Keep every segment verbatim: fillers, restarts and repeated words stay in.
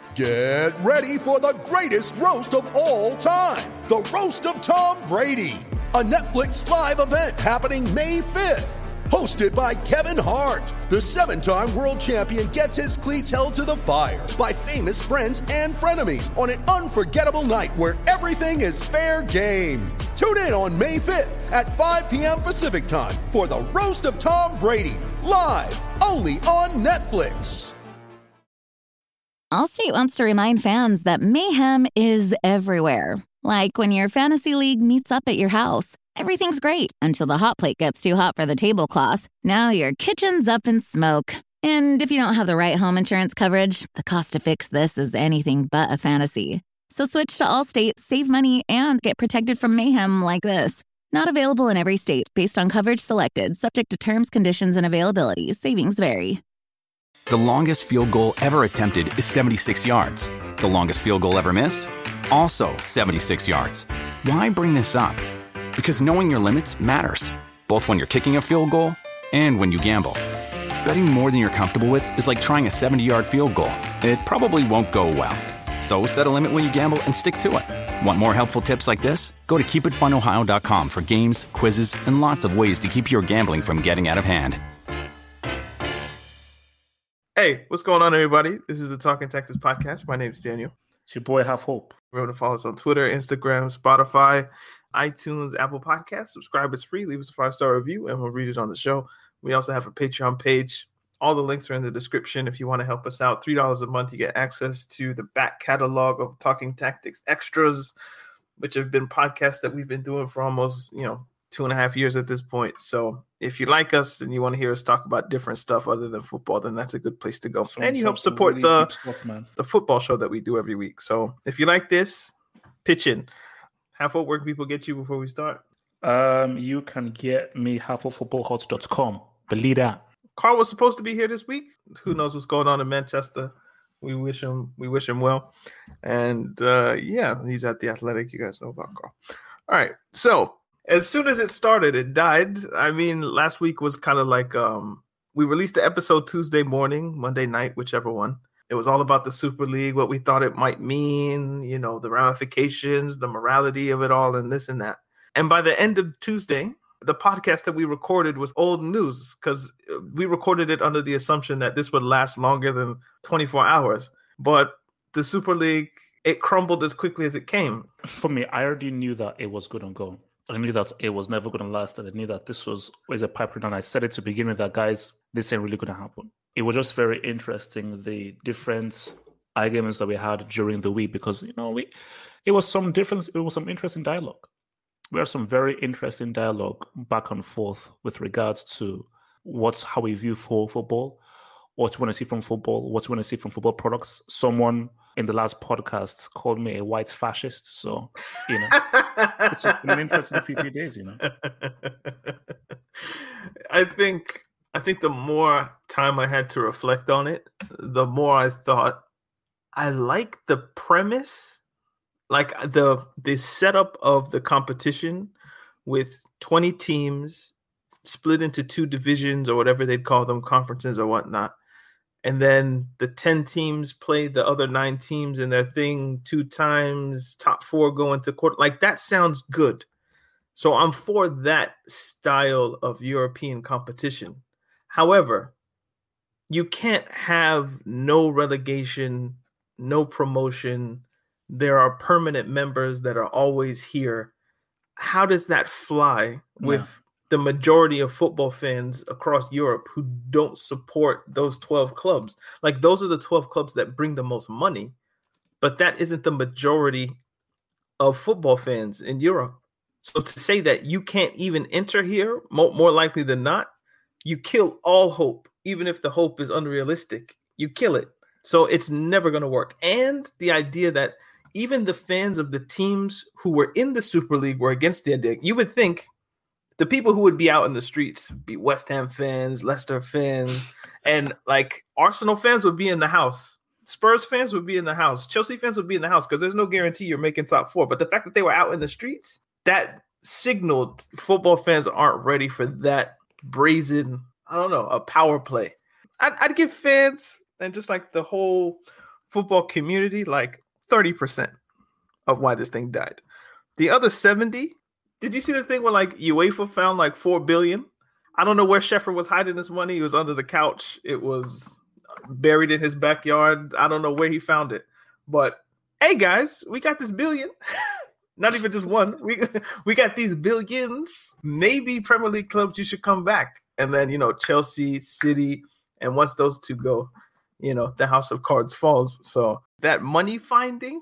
Get ready for the greatest roast of all time, the Roast of Tom Brady, a Netflix live event happening May fifth. Hosted by Kevin Hart, the seven-time world champion gets his cleats held to the fire by famous friends and frenemies on an unforgettable night where everything is fair game. Tune in on May fifth at five p.m. Pacific time for the Roast of Tom Brady, live only on Netflix. Allstate wants to remind fans that mayhem is everywhere. Like when your fantasy league meets up at your house. Everything's great until the hot plate gets too hot for the tablecloth. Now your kitchen's up in smoke. And if you don't have the right home insurance coverage, the cost to fix this is anything but a fantasy. So switch to Allstate, save money, and get protected from mayhem like this. Not available in every state based on coverage selected, subject to terms, conditions, and availability. Savings vary. The longest field goal ever attempted is seventy-six yards. The longest field goal ever missed? Also seventy-six yards. Why bring this up? Because knowing your limits matters, both when you're kicking a field goal and when you gamble. Betting more than you're comfortable with is like trying a seventy-yard field goal. It probably won't go well. So set a limit when you gamble and stick to it. Want more helpful tips like this? Go to keep it fun ohio dot com for games, quizzes, and lots of ways to keep your gambling from getting out of hand. Hey, what's going on, everybody? This is the Talking Texas podcast. My name is Daniel. It's your boy, Half Hope. Remember to follow us on Twitter, Instagram, Spotify, iTunes, Apple Podcasts. Subscribe, it's free. Leave us a five-star review, and we'll read it on the show. We also have a Patreon page. All the links are in the description if you want to help us out. three dollars a month, you get access to the back catalog of Talking Tactics Extras, which have been podcasts that we've been doing for almost, you know, two and a half years at this point. So if you like us and you want to hear us talk about different stuff other than football, then that's a good place to go. Some, and you help support really the, stuff, man. the football show that we do every week. So if you like this, pitch in. Half Hope, where can people get you before we start? Um, you can get me half of football hot dot com. Believe that. Carl was supposed to be here this week. Who knows what's going on in Manchester? We wish him we wish him well. And uh, yeah, he's at the Athletic. You guys know about Carl. All right. So as soon as it started, it died. I mean, last week was kind of like um, we released the episode Tuesday morning, Monday night, whichever one. It was all about the Super League, what we thought it might mean, you know, the ramifications, the morality of it all, and this and that. And by the end of Tuesday, the podcast that we recorded was old news because we recorded it under the assumption that this would last longer than twenty-four hours. But the Super League, it crumbled as quickly as it came. For me, I already knew that it was going to go. I knew that it was never going to last, and I knew that this was always a pipe dream. And I said it to begin with that, guys, this ain't really going to happen. It was just very interesting, the different arguments that we had during the week, because, you know, we it was some difference, it was some interesting dialogue. We had some very interesting dialogue back and forth with regards to what's how we view for football, what we want to see from football, what we want to see from football products. Someone in the last podcast called me a white fascist. So, you know, it's been an interesting few, few days, you know. I think I think the more time I had to reflect on it, the more I thought I like the premise, like the the setup of the competition with twenty teams split into two divisions or whatever they'd call them, conferences or whatnot. And then the ten teams play the other nine teams in their thing two times, top four go into quarter. Like, that sounds good. So I'm for that style of European competition. However, you can't have no relegation, no promotion. There are permanent members that are always here. How does that fly with... No. the majority of football fans across Europe who don't support those twelve clubs? Like, those are the twelve clubs that bring the most money, but that isn't the majority of football fans in Europe. So to say that you can't even enter here, more, more likely than not, you kill all hope. Even if the hope is unrealistic, you kill it. So it's never going to work. And the idea that even the fans of the teams who were in the Super League were against the idea. You would think the people who would be out in the streets be West Ham fans, Leicester fans, and like Arsenal fans would be in the house. Spurs fans would be in the house. Chelsea fans would be in the house because there's no guarantee you're making top four. But the fact that they were out in the streets, that signaled football fans aren't ready for that brazen, I don't know, a power play. I'd, I'd give fans and just like the whole football community like thirty percent of why this thing died. The other seventy, did you see the thing where like UEFA found like four billion? I don't know where Sheffer was hiding this money. It was under the couch. It was buried in his backyard. I don't know where he found it. But hey guys, we got this billion. Not even just one. We we got these billions. Maybe Premier League clubs, you should come back. And then, you know, Chelsea, City, and once those two go, you know, the house of cards falls. So that money finding,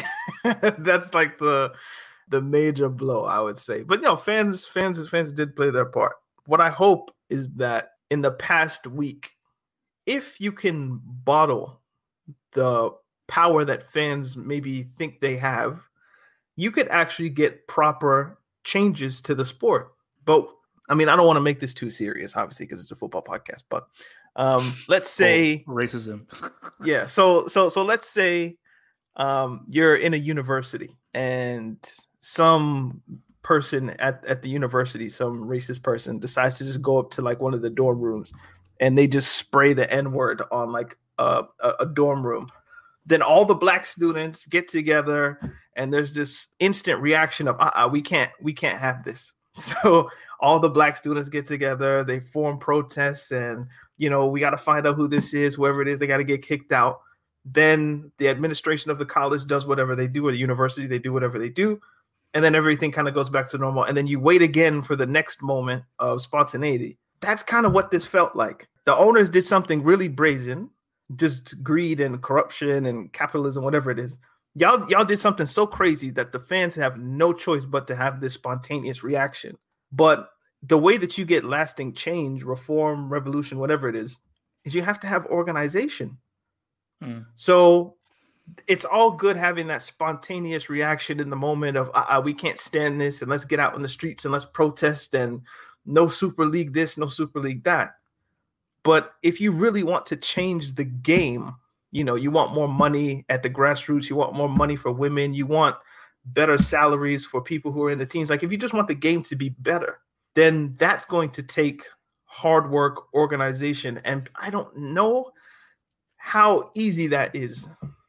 that's like the the major blow, I would say. But you know, fans, fans, fans did play their part. What I hope is that in the past week, if you can bottle the power that fans maybe think they have, you could actually get proper changes to the sport. But I mean, I don't want to make this too serious, obviously, because it's a football podcast. But um, let's say oh, racism. yeah. So so so let's say um, you're in a university and some person at, at the university, some racist person, decides to just go up to like one of the dorm rooms and they just spray the N-word on like a, a, a dorm room. Then all the black students get together and there's this instant reaction of, uh-uh, we can't, we can't have this. So all the black students get together, they form protests and, you know, we got to find out who this is, whoever it is, they got to get kicked out. Then the administration of the college does whatever they do, or the university, they do whatever they do. And then everything kind of goes back to normal. And then you wait again for the next moment of spontaneity. That's kind of what this felt like. The owners did something really brazen, just greed and corruption and capitalism, whatever it is. Y'all, y'all did something so crazy that the fans have no choice but to have this spontaneous reaction. But the way that you get lasting change, reform, revolution, whatever it is, is you have to have organization. Mm. So it's all good having that spontaneous reaction in the moment of, uh, uh, we can't stand this and let's get out in the streets and let's protest and no Super League this, no Super League that. But if you really want to change the game, you know, you want more money at the grassroots, you want more money for women, you want better salaries for people who are in the teams. Like if you just want the game to be better, then that's going to take hard work, organization. And I don't know how easy that is.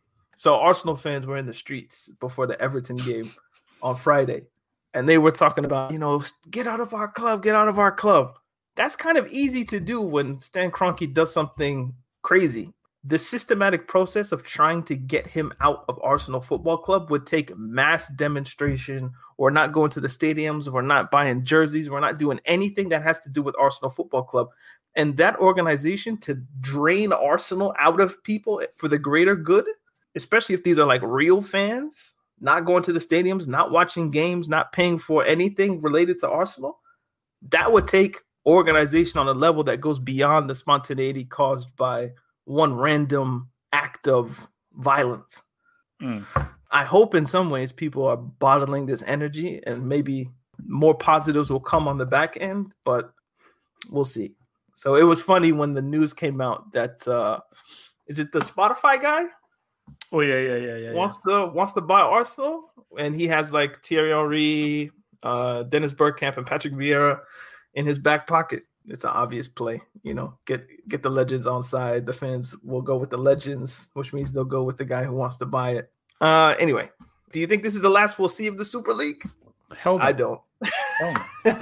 So Arsenal fans were in the streets before the Everton game on Friday, and they were talking about, you know, get out of our club, get out of our club. That's kind of easy to do when Stan Kroenke does something crazy. The systematic process of trying to get him out of Arsenal Football Club would take mass demonstration, or not going to the stadiums, or not buying jerseys, or not doing anything that has to do with Arsenal Football Club. And that organization to drain Arsenal out of people for the greater good, especially if these are like real fans, not going to the stadiums, not watching games, not paying for anything related to Arsenal, that would take organization on a level that goes beyond the spontaneity caused by one random act of violence. Mm. I hope in some ways people are bottling this energy and maybe more positives will come on the back end, but we'll see. So it was funny when the news came out that, uh, is it the Spotify guy? Oh yeah, yeah, yeah, yeah. Wants yeah. to wants to buy Arsenal, and he has like Thierry Henry, uh, Dennis Bergkamp, and Patrick Vieira in his back pocket. It's an obvious play, you know. Get get the legends on side. The fans will go with the legends, which means they'll go with the guy who wants to buy it. Uh, anyway, do you think this is the last we'll see of the Super League? Hell no. I don't. Hell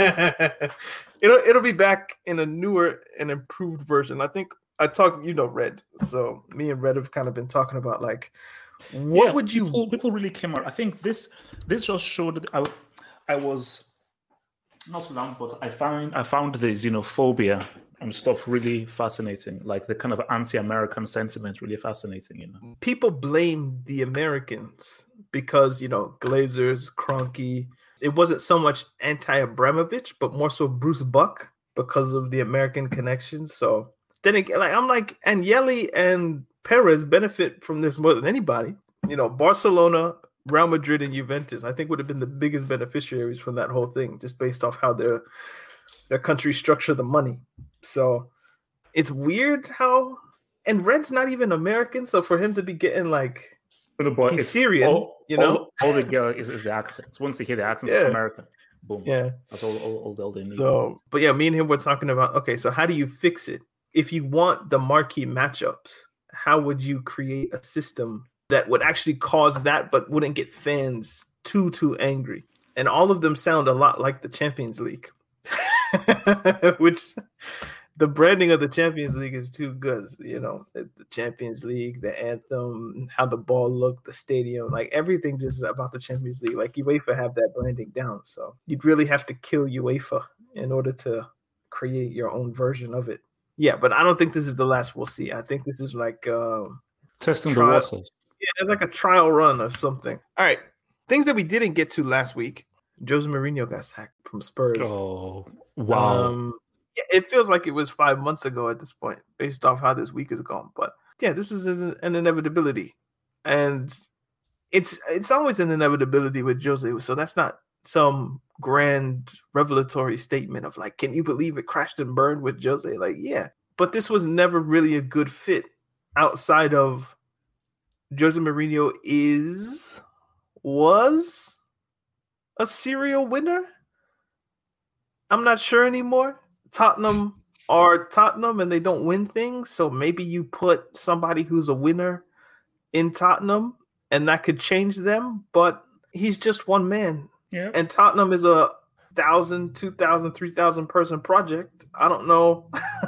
no. it'll it'll be back in a newer and improved version. I think. I talked, you know, Red. So me and Red have kind of been talking about like, what yeah, would you? People, people really came out. I think this this just showed that I I was not long, but I found I found the xenophobia and stuff really fascinating. Like the kind of anti-American sentiment really fascinating. You know, people blame the Americans because, you know, Glazers, Kroenke. It wasn't so much anti-Abramovich, but more so Bruce Buck because of the American connections. So. Then again, like I'm like, and Yeli and Perez benefit from this more than anybody. You know, Barcelona, Real Madrid, and Juventus, I think would have been the biggest beneficiaries from that whole thing, just based off how their their countries structure the money. So it's weird how, and Red's not even American, so for him to be getting like, boy, he's it's Syrian, all, you know, all, all they get is, is the accents. Once they hear the accents, yeah. American. Boom. Yeah, that's all, all, all, all they need. So, but yeah, me and him were talking about, okay, so how do you fix it? If you want the marquee matchups, how would you create a system that would actually cause that, but wouldn't get fans too, too angry? And all of them sound a lot like the Champions League, which the branding of the Champions League is too good. You know, the Champions League, the anthem, how the ball looked, the stadium, like everything just about the Champions League. Like UEFA have that branding down. So you'd really have to kill UEFA in order to create your own version of it. Yeah, but I don't think this is the last we'll see. I think this is like um, testing trial. the waters. Yeah, it's like a trial run or something. All right. Things that we didn't get to last week. Jose Mourinho got sacked from Spurs. Oh, wow. Um, yeah, it feels like it was five months ago at this point, based off how this week has gone. But yeah, this was an, an inevitability. And it's it's always an inevitability with Jose. So that's not some grand revelatory statement of like, can you believe it crashed and burned with Jose? Like, yeah. But this was never really a good fit outside of Jose Mourinho is, was a serial winner. I'm not sure anymore. Tottenham are Tottenham and they don't win things. So maybe you put somebody who's a winner in Tottenham and that could change them. But he's just one man. Yeah. And Tottenham is a thousand, two thousand, three thousand person project. I don't know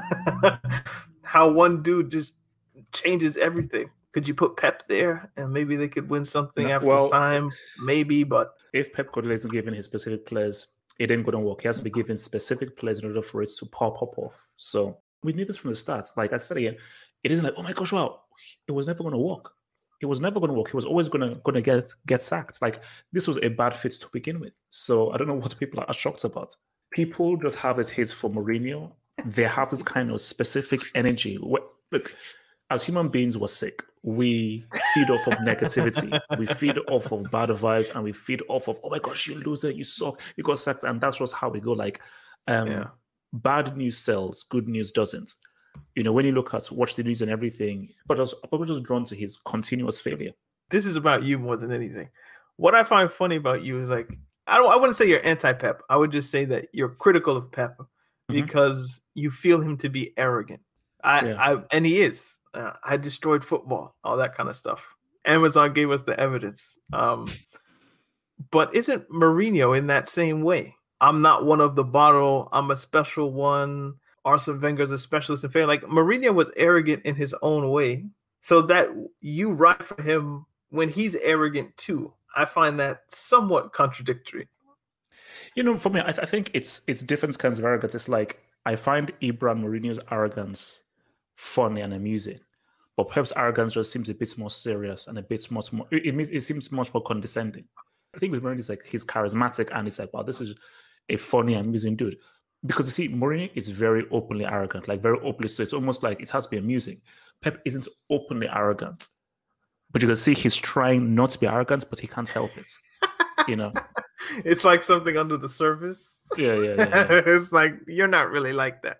how one dude just changes everything. Could you put Pep there and maybe they could win something no, after well, time? Maybe, but if Pep Guardiola isn't given his specific players, it ain't going to work. He has to be given specific players in order for it to pop up off. So we knew this from the start. Like I said again, it isn't like, oh my gosh, wow, it was never going to work. It was never going to work. He was always going to going to get get sacked. Like this was a bad fit to begin with. So I don't know what people are shocked about. People just have it hate for Mourinho. They have this kind of specific energy. Look, as human beings, we're sick. We feed off of negativity. We feed off of bad vibes, and we feed off of, oh my gosh, you loser, you suck, you got sacked, and that's just how we go. Like, um, yeah. Bad news sells, good news doesn't. You know, when you look at watch the news and everything, but I was probably just drawn to his continuous failure. This is about you more than anything. What I find funny about you is like, I don't, I wouldn't say you're anti-Pep. I would just say that you're critical of Pep mm-hmm. because you feel him to be arrogant. I, yeah. I and he is. Uh, I destroyed football, all that kind of stuff. Amazon gave us the evidence. Um, but isn't Mourinho in that same way? I'm not one of the bottle. I'm a special one. Arsene Wenger's a specialist in failure. Like Mourinho was arrogant in his own way. So that you ride for him when he's arrogant too. I find that somewhat contradictory. You know, for me, I, th- I think it's it's different kinds of arrogance. It's like I find Ibra Mourinho's arrogance funny and amusing, but Pep's arrogance just seems a bit more serious and a bit much more. It, it, it seems much more condescending. I think with Mourinho, it's like he's charismatic and it's like, wow, this is a funny, amusing dude. Because you see, Mourinho is very openly arrogant, like very openly. So it's almost like it has to be amusing. Pep isn't openly arrogant, but you can see he's trying not to be arrogant, but he can't help it. You know, it's like something under the surface. Yeah, yeah, yeah. yeah. It's like you're not really like that.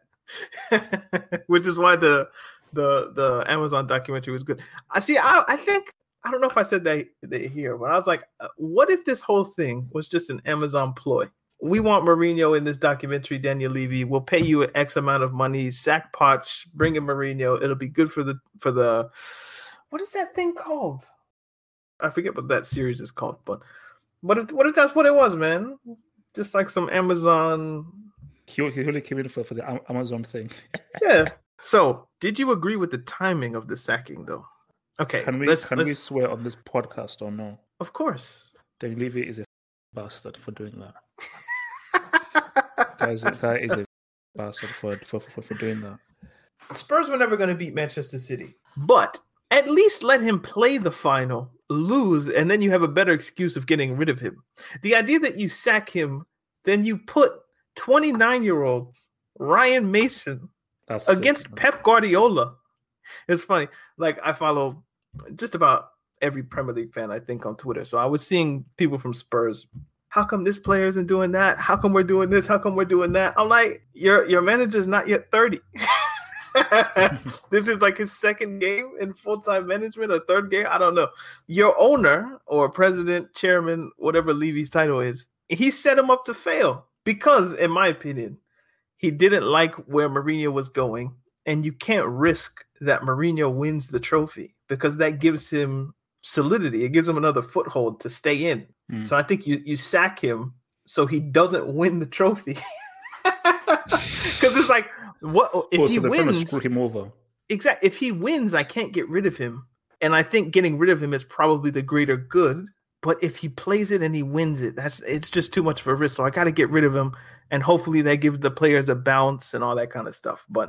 Which is why the the the Amazon documentary was good. I see. I I think I don't know if I said that, that here, but I was like, what if this whole thing was just an Amazon ploy? We want Mourinho in this documentary, Daniel Levy. We'll pay you an X amount of money. Sack Poch, bring in Mourinho. It'll be good for the for the what is that thing called? I forget what that series is called, but what if what if that's what it was, man? Just like some Amazon. He, he really came in for, for the Amazon thing. Yeah. So, did you agree with the timing of the sacking, though? Okay. Can we let's, can let's... we swear on this podcast or no? Of course. Daniel Levy is a bastard for doing that. Guys, that guy is a bastard for, for, for, for doing that. Spurs were never going to beat Manchester City, but at least let him play the final, lose, and then you have a better excuse of getting rid of him. The idea that you sack him, then you put twenty-nine-year-old Ryan Mason That's against sick, Pep Guardiola. It's funny. Like, I follow just about every Premier League fan, I think, on Twitter. So I was seeing people from Spurs. How come this player isn't doing that? How come we're doing this? How come we're doing that? I'm like, your your manager's not yet thirty. This is like his second game in full-time management or third game. I don't know. Your owner or president, chairman, whatever Levy's title is, he set him up to fail because, in my opinion, he didn't like where Mourinho was going. and you can't risk that Mourinho wins the trophy because that gives him solidity. It gives him another foothold to stay in. Mm. So I think you you sack him so he doesn't win the trophy. Because it's like, what if oh, he so wins? Screw him over. Exactly. If he wins, I can't get rid of him, and I think getting rid of him is probably the greater good. But if he plays it and he wins it, that's it's just too much of a risk. So I got to get rid of him, and hopefully that gives the players a bounce and all that kind of stuff. But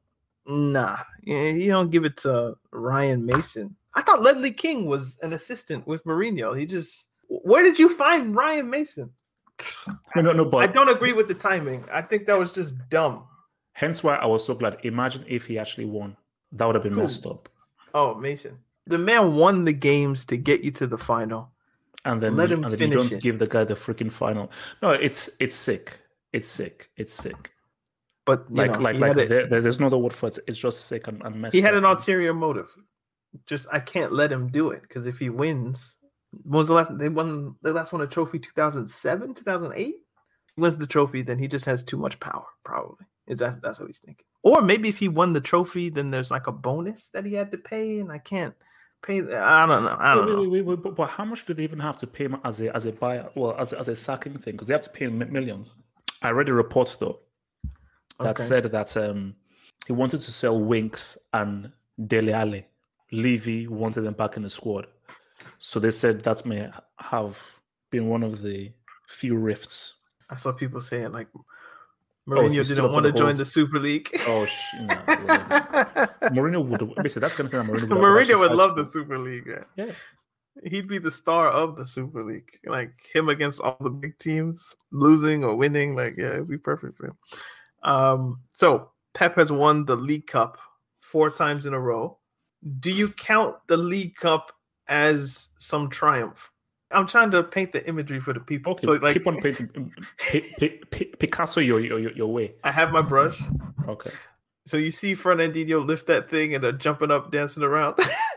nah, you don't give it to Ryan Mason. I thought Ledley King was an assistant with Mourinho. He just where did you find Ryan Mason? No, no, no. But I don't agree with the timing. I think that was just dumb. Hence why I was so glad. Imagine if he actually won. That would have been Ooh. messed up. Oh, Mason. The man won the games to get you to the final. And then, Let him and then finish you don't it. give the guy the freaking final. No, it's it's sick. It's sick. It's sick. But you like know, like like there, there's no other word for it. It's just sick and, and messed He had up. an ulterior motive. Just I can't let him do it because if he wins, when was the last they won? They last won a trophy two thousand seven, two thousand eight. He wins the trophy, then he just has too much power. Probably is that that's what he's thinking. Or maybe if he won the trophy, then there's like a bonus that he had to pay, and I can't pay. I don't know. I don't wait, know. Wait, wait, wait, but, but how much do they even have to pay him as a as a buyer? Well, as a, as a sacking thing, because they have to pay him millions. I read a report though that Okay. said that um, he wanted to sell Winks and Dele Alli. Levy wanted them back in the squad, so they said that may have been one of the few rifts. I saw people saying like Oh, Mourinho he stood didn't up for want the to join whole- the Super League. Oh, sh- no, yeah. Mourinho would. Basically, that's the kind of thing that Mourinho would. Mourinho actually would fight love for. the Super League. Yeah. Yeah. He'd be the star of the Super League. Like him against all the big teams, losing or winning. Like, yeah, it'd be perfect for him. Um, so Pep has won the League Cup four times in a row. Do you count the League Cup as some triumph? I'm trying to paint the imagery for the people. Okay, So, like, keep on painting. P- P- P- Picasso your, your your way. I have my brush. Okay. So you see Fernandinho lift that thing and they're jumping up, dancing around.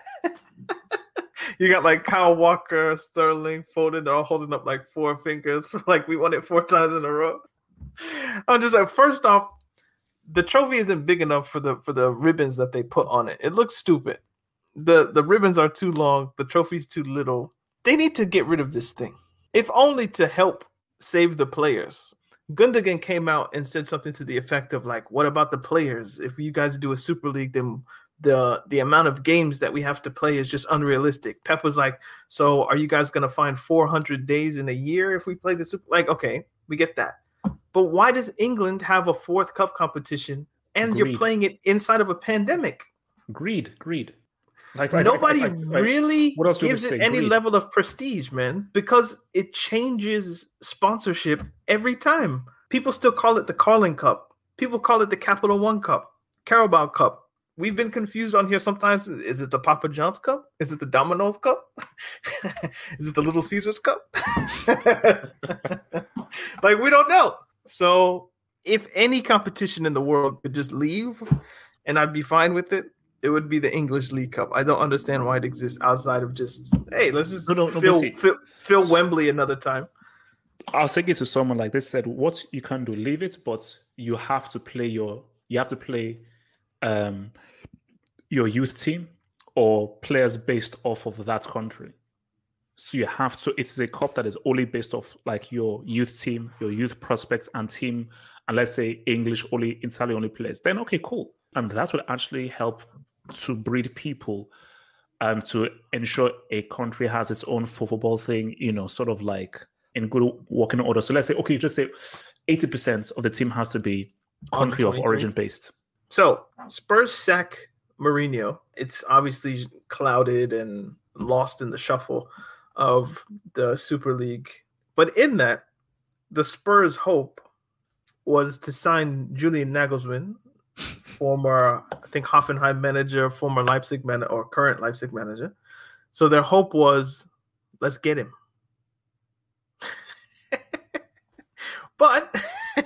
You got like Kyle Walker, Sterling, Foden. They're all holding up like four fingers. Like we won it four times in a row. I'm just like, first off, the trophy isn't big enough for the for the ribbons that they put on it. It looks stupid. The the ribbons are too long. The trophy's too little. They need to get rid of this thing, if only to help save the players. Gundogan came out and said something to the effect of like, what about the players? If you guys do a Super League, then the the amount of games that we have to play is just unrealistic. Pep was like, so are you guys going to find four hundred days in a year if we play the Super? Like, okay, we get that. But why does England have a fourth cup competition and Greed. you're playing it inside of a pandemic? Greed, greed. Like like- Nobody like- like- like- really what else do they gives it say? any Greed. level of prestige, man, because it changes sponsorship every time. People still call it the Carling Cup. People call it the Capital One Cup, Carabao Cup. We've been confused on here sometimes. Is it the Papa John's Cup? Is it the Domino's Cup? Is it the Little Caesars Cup? Like, we don't know. So if any competition in the world could just leave and I'd be fine with it, it would be the English League Cup. I don't understand why it exists outside of just, hey, let's just No, no, no, fill, but see- fill, fill Wembley another time. I was thinking to someone like they said, what you can do, leave it, but you have to play your you have to play um your youth team or players based off of that country. So you have to, it's a cup that is only based off like your youth team, your youth prospects and team, and let's say English only, entirely only players. Then okay, cool. And that would actually help to breed people and to ensure a country has its own football thing, you know, sort of like in good working order. So let's say, okay, just say eighty percent of the team has to be country of origin based. So Spurs sack Mourinho. It's obviously clouded and lost in the shuffle of the Super League. But in that, the Spurs' hope was to sign Julian Nagelsmann, former, I think, Hoffenheim manager, former Leipzig manager, or current Leipzig manager. So their hope was, let's get him. But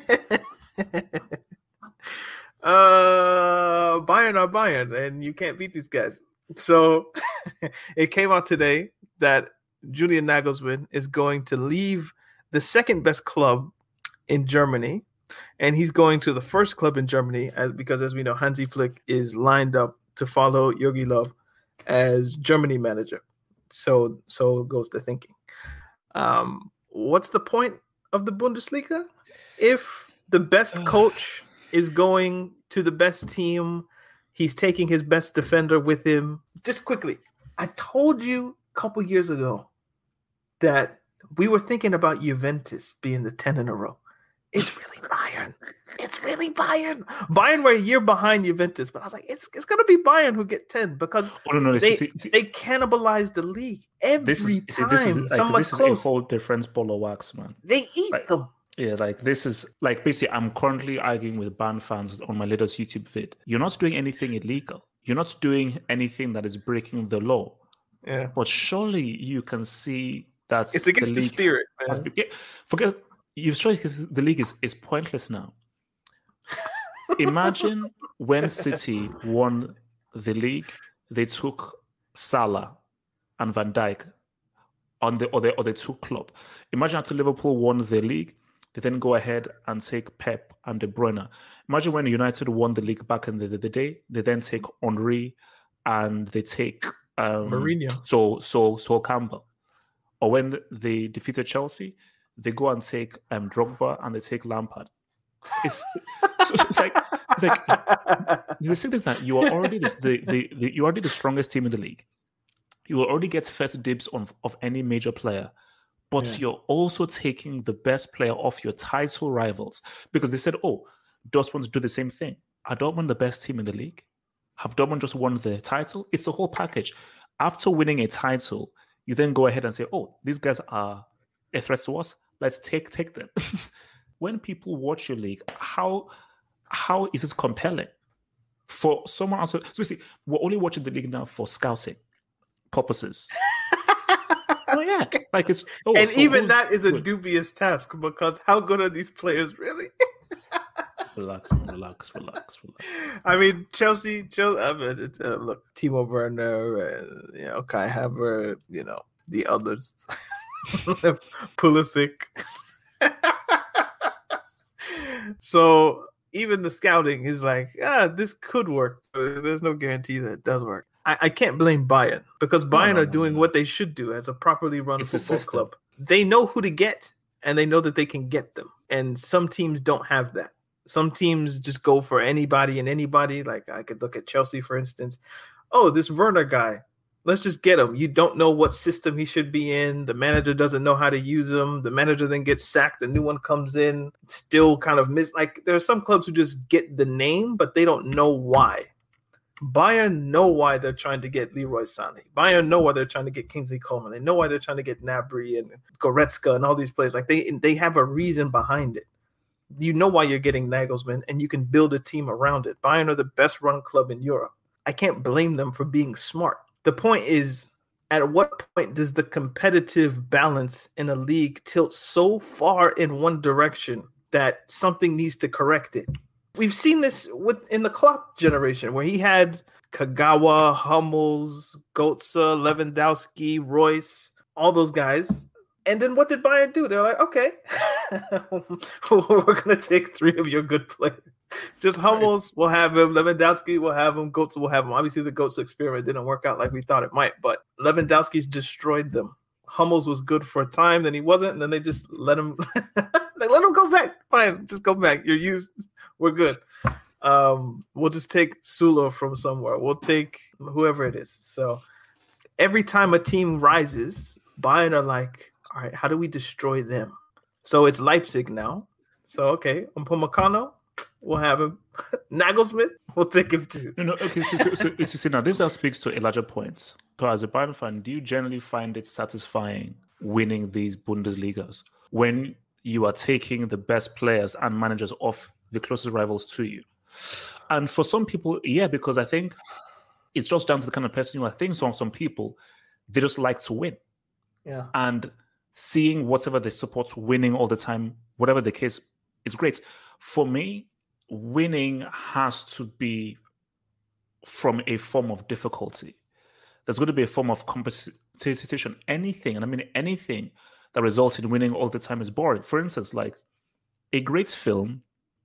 uh, Bayern are Bayern, and you can't beat these guys. So it came out today that Julian Nagelsmann is going to leave the second best club in Germany and he's going to the first club in Germany as, because, as we know, Hansi Flick is lined up to follow Jogi Löw as Germany manager. So, so goes the thinking. Um, what's the point of the Bundesliga if the best coach is going to the best team? He's taking his best defender with him. Just quickly, I told you a couple years ago that we were thinking about Juventus being the ten in a row. It's really Bayern. It's really Bayern. Bayern were a year behind Juventus, but I was like, it's it's going to be Bayern who get ten because oh, no, no, they, see, see, they cannibalize the league every this is, time. See, this is, like, someone's this close. Is a whole different ball of wax, man. They eat like, them. Yeah, like this is like basically I'm currently arguing with Bayern fans on my latest YouTube vid. You're not doing anything illegal. You're not doing anything that is breaking the law. Yeah. But surely you can see that it's against the, the spirit, man. Has, yeah, forget you've shown because the league is, is pointless now. Imagine when City won the league, they took Salah and Van Dijk on the or they or they took club. Imagine after Liverpool won the league, they then go ahead and take Pep and De Bruyne. Imagine when United won the league back in the, the, the day, they then take Henry and they take um, Mourinho. So so so Campbell. Or when they defeated Chelsea, they go and take um, Drogba and they take Lampard. It's, so it's like it's like the thing is that you are already the, the, the, the you are already the strongest team in the league. You will already get first dibs on of any major player, but yeah. you're also taking the best player off your title rivals because they said, "Oh, Dortmund do the same thing." Are Dortmund the best team in the league? Have Dortmund just won the title? It's the whole package. After winning a title, you then go ahead and say, "Oh, these guys are a threat to us. Let's take take them." When people watch your league, how how is it compelling for someone else? So you see, we're only watching the league now for scouting purposes. Oh yeah, like it's oh, and so even that is a good? dubious task because how good are these players really? Relax, man, relax, relax, relax. I mean, Chelsea, Chelsea I mean, uh, look, Timo Werner, uh, you know, Kai Havertz, you know, the others, Pulisic. So even the scouting is like, ah, this could work. There's no guarantee that it does work. I, I can't blame Bayern because Bayern no, no, are doing no, no. what they should do as a properly run it's football club. They know who to get and they know that they can get them. And some teams don't have that. Some teams just go for anybody and anybody. Like I could look at Chelsea, for instance. Oh, this Werner guy. Let's just get him. You don't know what system he should be in. The manager doesn't know how to use him. The manager then gets sacked. The new one comes in, still kind of miss. Like there are some clubs who just get the name, but they don't know why. Bayern know why they're trying to get Leroy Sané. Bayern know why they're trying to get Kingsley Coman. They know why they're trying to get Gnabry and Goretzka and all these players. Like they they have a reason behind it. You know why you're getting Nagelsmann, and you can build a team around it. Bayern are the best run club in Europe. I can't blame them for being smart. The point is, at what point does the competitive balance in a league tilt so far in one direction that something needs to correct it? We've seen this with in the Klopp generation, where he had Kagawa, Hummels, Götze, Lewandowski, Royce, all those guys. And then what did Bayern do? They're like, okay, we're going to take three of your good players. Just Hummels, we'll have him. Lewandowski, we'll have him. Götze, we'll have him. Obviously, the Götze experiment didn't work out like we thought it might, but Lewandowski's destroyed them. Hummels was good for a time, then he wasn't, and then they just let him they let him go back. Fine, just go back. You're used. We're good. Um, we'll just take Sula from somewhere. We'll take whoever it is. So every time a team rises, Bayern are like, all right, how do we destroy them? So it's Leipzig now. So, okay, Upamecano, we'll have him. Nagelsmann, we'll take him too. No, no, okay, so, so, so, so, so now this now speaks to a larger point. So as a Bayern fan, do you generally find it satisfying winning these Bundesligas when you are taking the best players and managers off the closest rivals to you? And for some people, yeah, because I think it's just down to the kind of person you are. I think some, some people, they just like to win. Yeah. And seeing whatever they support winning all the time, whatever the case, is great. For me, winning has to be from a form of difficulty. There's going to be a form of competition. Anything, and I mean anything that results in winning all the time is boring. For instance, like a great film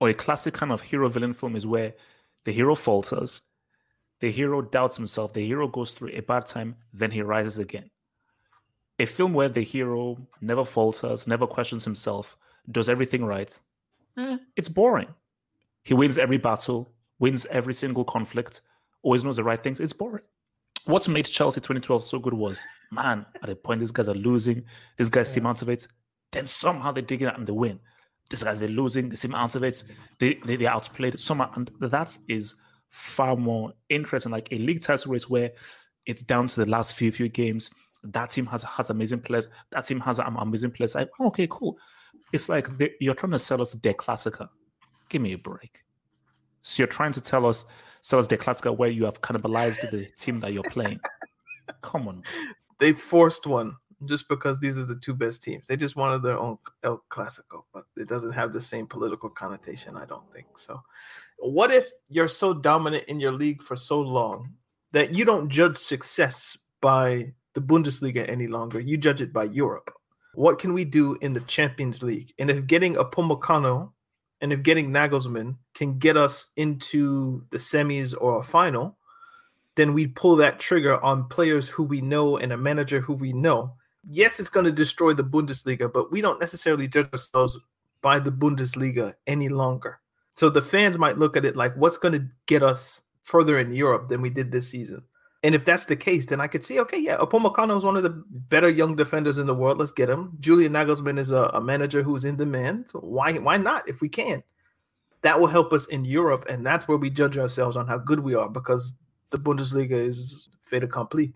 or a classic kind of hero-villain film is where the hero falters, the hero doubts himself, the hero goes through a bad time, then he rises again. A film where the hero never falters, never questions himself, does everything right, eh, it's boring. He wins every battle, wins every single conflict, always knows the right things. It's boring. What's made Chelsea twenty twelve so good was, man, at a point, these guys are losing. These guys seem motivated. Then somehow they dig it and they win. These guys are losing. They seem motivated. They, they, they're outplayed. Somehow, and that is far more interesting. Like a league title race where it's down to the last few, few games. That team has has amazing players. That team has amazing players. Like, okay, cool. It's like they, you're trying to sell us their Classica. Give me a break. So you're trying to tell us, sell us the Classica where you have cannibalized the team that you're playing. Come on. They forced one just because these are the two best teams. They just wanted their own El Clasico, but it doesn't have the same political connotation, I don't think. So what if you're so dominant in your league for so long that you don't judge success by the Bundesliga any longer? You judge it by Europe. What can we do in the Champions League? And if getting a Upamecano and if getting Nagelsmann can get us into the semis or a final, then we pull that trigger on players who we know and a manager who we know. Yes, it's going to destroy the Bundesliga, but we don't necessarily judge ourselves by the Bundesliga any longer. So the fans might look at it like, what's going to get us further in Europe than we did this season? And if that's the case, then I could see, okay, yeah, Upamecano is one of the better young defenders in the world. Let's get him. Julian Nagelsmann is a, a manager who's in demand. So why, why not if we can? That will help us in Europe, and that's where we judge ourselves on how good we are, because the Bundesliga is fait accompli.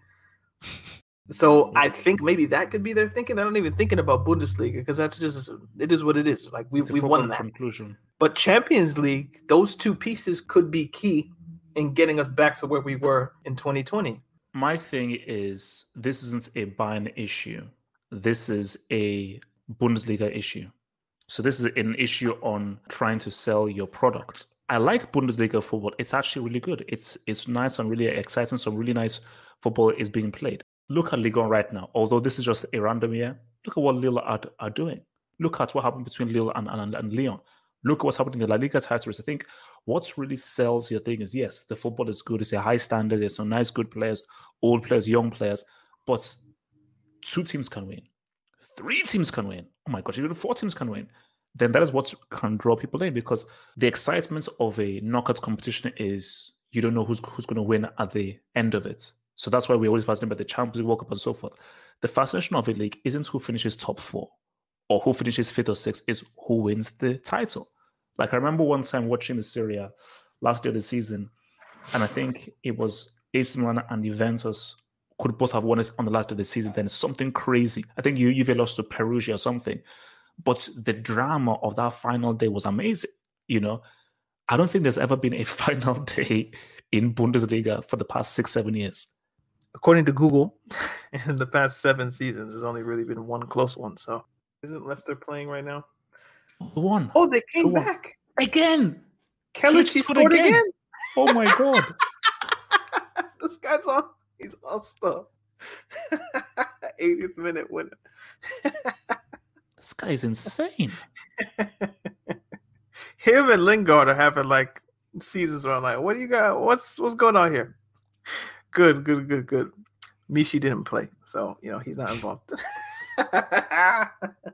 So I think maybe that could be their thinking. They're not even thinking about Bundesliga because that's just, it is what it is. Like we, we've won that. Conclusion. But Champions League, those two pieces could be key in getting us back to where we were in twenty twenty. My thing is, this isn't a Bayern issue. This is a Bundesliga issue. So this is an issue on trying to sell your product. I like Bundesliga football. It's actually really good. It's it's nice and really exciting. Some really nice football is being played. Look at Ligue one right now. Although this is just a random year, look at what Lille are, are doing. Look at what happened between Lille and, and, and Lyon. Look at what's happening in the La Liga title race. I think what really sells your thing is, yes, the football is good. It's a high standard. There's some nice, good players, old players, young players. But two teams can win. Three teams can win. Oh my gosh, even four teams can win. Then that is what can draw people in, because the excitement of a knockout competition is you don't know who's who's going to win at the end of it. So that's why we always fascinated about the Champions League, World Cup, and so forth. The fascination of a league isn't who finishes top four or who finishes fifth or sixth, is who wins the title. Like I remember one time watching the Serie A last year of the season, and I think it was A C Milan and Juventus could both have won it on the last of the season. Then something crazy. I think you Juve lost to Perugia or something. But the drama of that final day was amazing. You know, I don't think there's ever been a final day in Bundesliga for the past six, seven years. According to Google, in the past seven seasons, there's only really been one close one. So isn't Leicester playing right now? The one. Oh, they came the back. One. Again. Kelly scored again. again. Oh, my God. This guy's on. He's on stuff. eightieth minute winner. This guy is insane. Him and Lingard are having like seasons where I'm like, what do you got? What's what's going on here? Good, good, good, good. Mishi didn't play, so you know he's not involved. All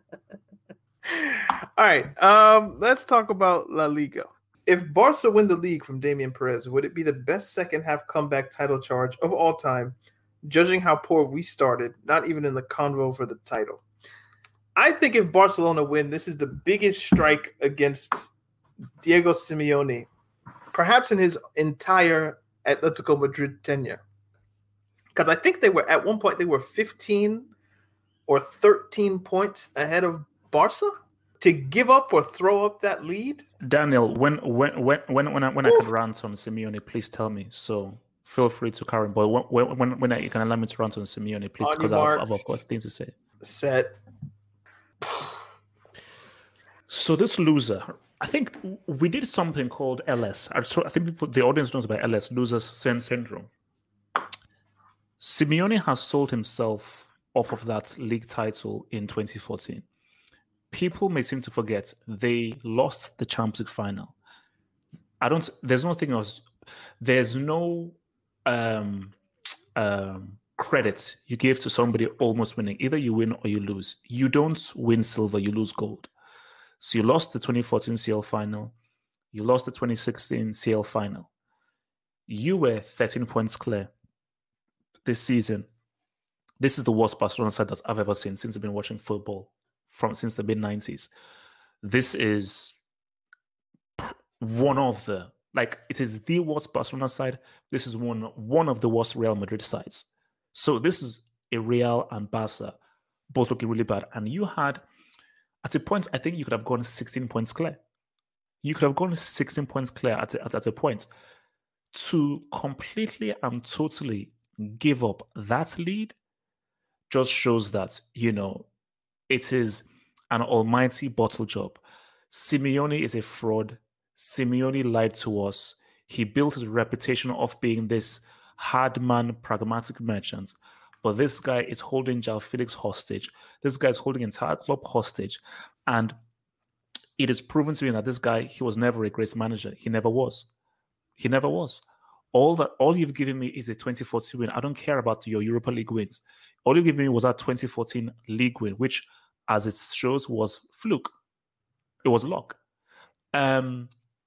right, um, let's talk about La Liga. If Barca win the league from Damian Perez, would it be the best second half comeback title charge of all time, judging how poor we started, not even in the convo for the title? I think if Barcelona win, this is the biggest strike against Diego Simeone, perhaps in his entire Atletico Madrid tenure. Because I think they were, at one point, they were fifteen or thirteen points ahead of Barca. To give up or throw up that lead? Daniel, when when when when when I, when I can rant on Simeone, please tell me. So feel free to carry on. But when when when I, you can allow me to rant on Simeone, please, because I've, I've of course things to say. Set. So this loser, I think we did something called L S. I think people, the audience knows about L S, losers syndrome. Simeone has sold himself off of that league title in twenty fourteen. people may seem to forget they lost the Champions League final. I don't. There's nothing else. There's no um, um, credit you give to somebody almost winning. Either you win or you lose. You don't win silver, you lose gold. So you lost the twenty fourteen C L final. You lost the twenty sixteen C L final. You were thirteen points clear this season. This is the worst Barcelona side that I've ever seen since I've been watching football from since the mid nineties. This is one of the, like, it is the worst Barcelona side. This is one, one of the worst Real Madrid sides. So this is a Real and Barca, both looking really bad. And you had, at a point, I think you could have gone sixteen points clear. You could have gone sixteen points clear at a, at, at a point. To completely and totally give up that lead just shows that, you know, it is an almighty bottle job. Simeone is a fraud. Simeone lied to us. He built his reputation of being this hard man, pragmatic merchant. But this guy is holding João Felix hostage. This guy is holding entire club hostage. And it is proven to me that this guy, he was never a great manager. He never was. He never was. All that, all you've given me is a twenty fourteen win. I don't care about your Europa League wins. All you've given me was that twenty fourteen league win, which, as it shows, was fluke. It was luck. Um,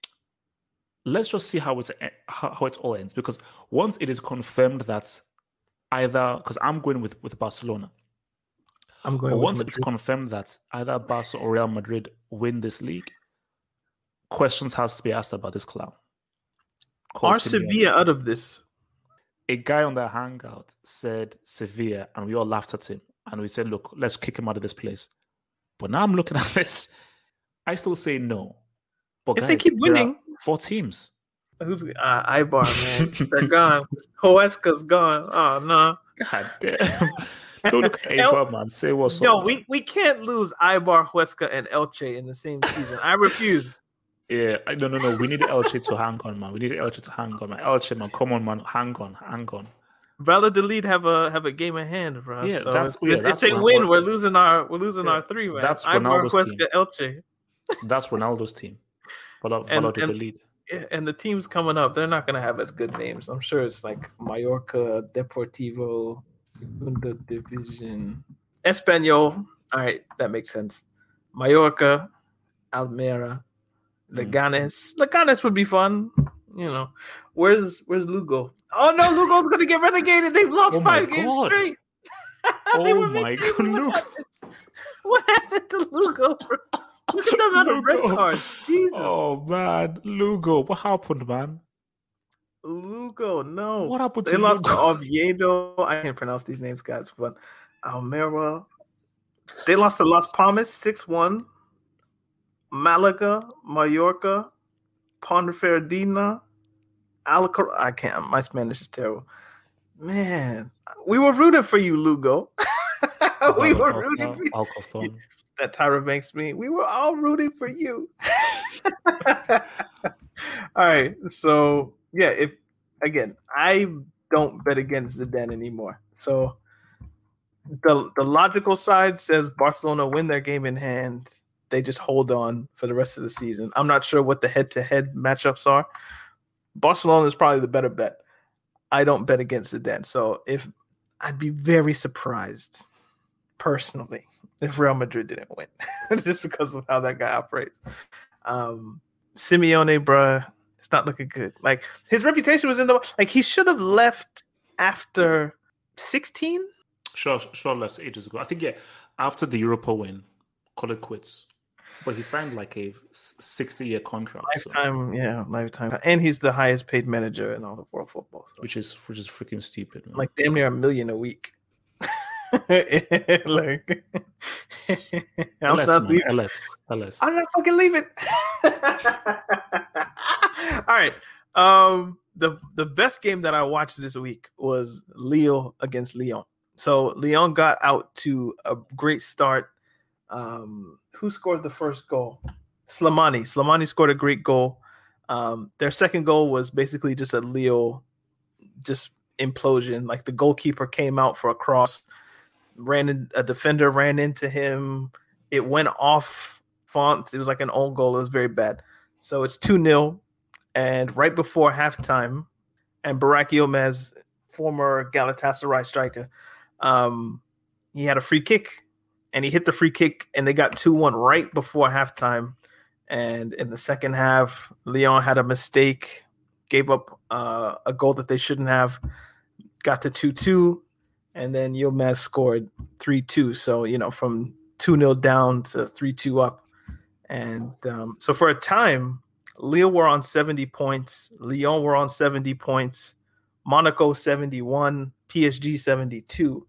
let's just see how it how, how it all ends. Because once it is confirmed that either, because I'm going with, with Barcelona. I'm going. But with once Madrid. it's confirmed that either Barca or Real Madrid win this league, questions has to be asked about this clown. Are Sevilla out of this? A guy on the hangout said Sevilla, and we all laughed at him. And we said, look, let's kick him out of this place. But now I'm looking at this. I still say no. But If guys, they keep winning, four teams. who's uh, Ibar, man? They're gone. Huesca's gone. Oh no. God damn. Don't look at El- Ibar, man. Say what's Yo, up. we, we can't lose Ibar, Huesca, and Elche in the same season. I refuse. Yeah, I no, no, no. We need Elche to hang on, man. We need Elche to hang on, man. Elche, man. Come on, man. Hang on, hang on. Valladolid have a have a game in hand for us. Yeah, so that's- if, yeah, if that's they Ronaldo- win, we're losing our we're losing Yeah, our three, man. that's Ibar, Ronaldo's Huesca, team. Elche. That's Ronaldo's team. Follow, And- follow to the and- lead. Yeah, and the teams coming up, they're not gonna have as good names. I'm sure it's like Mallorca, Deportivo, Segunda Division, Espanyol. All right, that makes sense. Mallorca, Almera, Leganes. Leganes would be fun. You know, where's where's Lugo? Oh no, Lugo's gonna get relegated. They've lost Oh my five games God. straight. They Oh were my mid-table. God, Lugo. What happened? What happened to Lugo? Look at them out of red Lugo. cards. Jesus. Oh man, Lugo, what happened, man? Lugo, no. What happened They to lost to Lugo? Oviedo. I can't pronounce these names, guys, but Almera. They lost to Las Palmas six one. Malaga, Mallorca, Ponferradina, Alacor. I can't. My Spanish is terrible. Man, we were rooting for you, Lugo. we were rooting for you. Alcothon. That Tyra Banks meme. We were all rooting for you. All right. So yeah, if again, I don't bet against Zidane anymore. So the the logical side says Barcelona win their game in hand. They just hold on for the rest of the season. I'm not sure what the head-to-head matchups are. Barcelona is probably the better bet. I don't bet against Zidane. So if I'd be very surprised personally if Real Madrid didn't win, just because of how that guy operates. Um, Simeone, bruh, it's not looking good. Like his reputation was in the like he should have left after sixteen. Sure, sure left ages ago. I think, yeah, after the Europa win, call it quits. But he signed like a sixty-year contract. so- Lifetime, yeah, lifetime. And he's the highest paid manager in all of world football. So. which is which is freaking stupid, man. Like damn near a million a week. like, I'm LS, not man, leaving. L S, L S. I'm not fucking leaving. All right. Um, the the best game that I watched this week was Lille against Lyon. So Lyon got out to a great start. Um, who scored the first goal? Slimani. Slimani scored a great goal. Um, their second goal was basically just a Lille just implosion. Like the goalkeeper came out for a cross, ran in, a defender ran into him, It went off font. It was like an own goal. It was very bad. So it's two nil. And right before halftime, and Burak Yilmaz, former Galatasaray striker, um, he had a free kick. And he hit the free kick, and they got two one right before halftime. And in the second half, Lyon had a mistake, gave up uh, a goal that they shouldn't have, got to two two, and then Yilmaz scored three two. So, you know, from two nil down to three two up. And um, so for a time, Lille were on seventy points, Lyon were on seventy points, Monaco seventy-one, P S G seventy-two.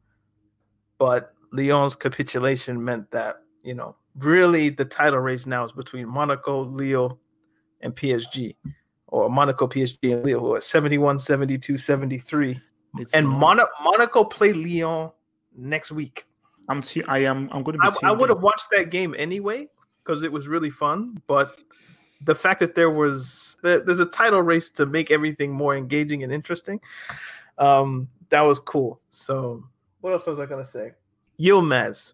But Lyon's capitulation meant that, you know, really the title race now is between Monaco, Lille, and P S G, or Monaco, P S G, and Lille, who are seventy-one, seventy-two, seventy-three. It's and Mon- Monaco play Lyon next week. I'm t- I am I'm going to be I, I would have watched that game anyway because it was really fun, but the fact that there was there's a title race to make everything more engaging and interesting, um, that was cool. So what else was I going to say? Yilmaz.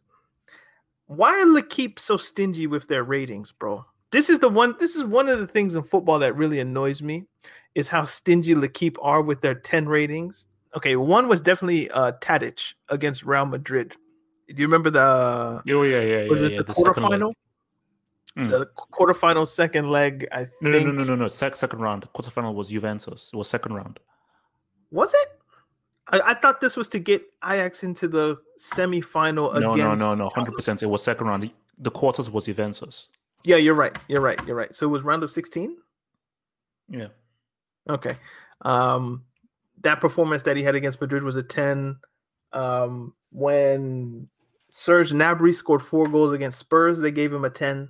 Why are L'Équipe so stingy with their ratings, bro? This is the one. This is one of the things in football that really annoys me, is how stingy L'Équipe are with their ten ratings. Okay, one was definitely uh, Tadic against Real Madrid. Do you remember the? Oh yeah, yeah, was yeah. it yeah, the, the quarterfinal? Mm. The quarterfinal second leg. I no, think. No, no, no, no, no. Se- second round. Quarterfinal was Juventus. It was second round. Was it? I, I thought this was to get Ajax into the semifinal. No, against no, no, no. Hundred percent. It was second round. The quarters was Juventus. Yeah, you're right. You're right. You're right. So it was round of sixteen? Yeah. Okay. Um, that performance that he had against Madrid was a ten. Um, when Serge Gnabry scored four goals against Spurs, they gave him a ten.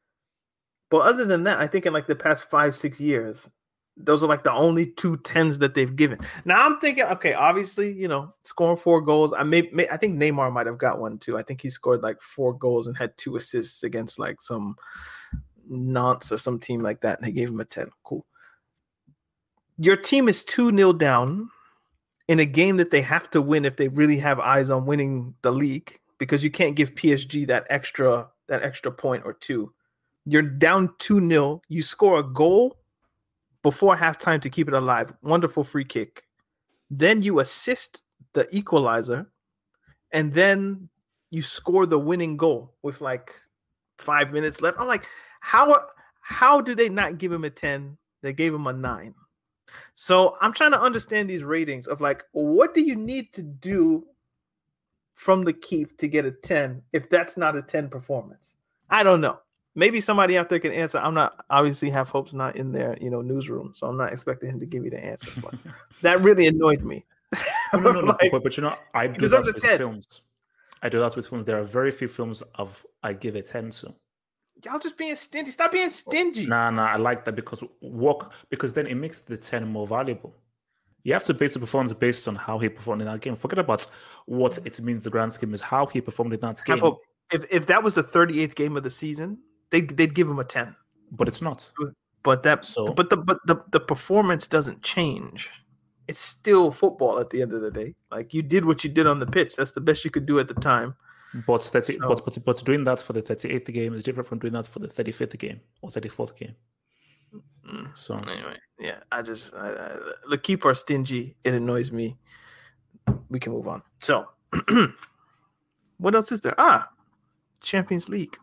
But other than that, I think in like the past five, six years, those are like the only two tens that they've given. Now I'm thinking, okay, obviously, you know, scoring four goals. I may, may I think Neymar might have got one too. I think he scored like four goals and had two assists against like some Nantes or some team like that, and they gave him a ten. Cool. Your team is two nil down in a game that they have to win if they really have eyes on winning the league, because you can't give P S G that extra that extra point or two. You're down two nil. You score a goal before halftime to keep it alive. Wonderful free kick. Then you assist the equalizer, and then you score the winning goal with like five minutes left. I'm like, how how do they not give him a ten? They gave him a nine. So I'm trying to understand these ratings of like, what do you need to do from the keep to get a ten if that's not a ten performance? I don't know. Maybe somebody out there can answer. I'm not, obviously, Have Hope's not in their, you know, newsroom, so I'm not expecting him to give you the answer. But that really annoyed me. no, no, no, no like, but, but you know, I do that with films. I do that with films. There are very few films of I give a ten to. Y'all just being stingy. Stop being stingy. Nah, nah, I like that because work because then it makes the ten more valuable. You have to base the performance based on how he performed in that game. Forget about what it means. The grand scheme is how he performed in that game. Hope, if if that was the thirty-eighth game of the season, they they'd give him a ten. But it's not. But that so, but the but the, the performance doesn't change. It's still football at the end of the day. Like, you did what you did on the pitch. That's the best you could do at the time. But thirty, so, but, but but doing that for the thirty-eighth game is different from doing that for the thirty-fifth game or thirty-fourth game. So anyway, yeah, I just I, I, L'Équipe are stingy. It annoys me. We can move on. So, what else is there? Ah, Champions League.